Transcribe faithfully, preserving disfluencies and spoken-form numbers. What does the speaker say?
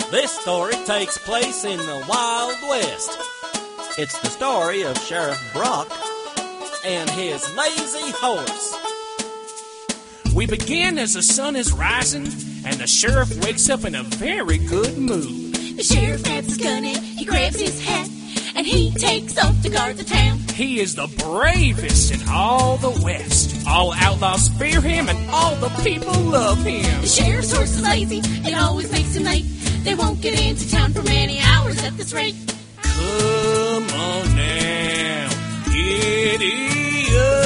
This story takes place in the Wild West. It's the story of Sheriff Brock and his lazy horse. We begin as the sun is rising, and the sheriff wakes up in a very good mood. The sheriff grabs his gun and he grabs his hat, and he takes off to guard the town. He is the bravest in all the West. All outlaws fear him, and all the people love him. The sheriff's horse is lazy, it always makes him late. They won't get into town for many hours at this rate. Come on now, giddy up.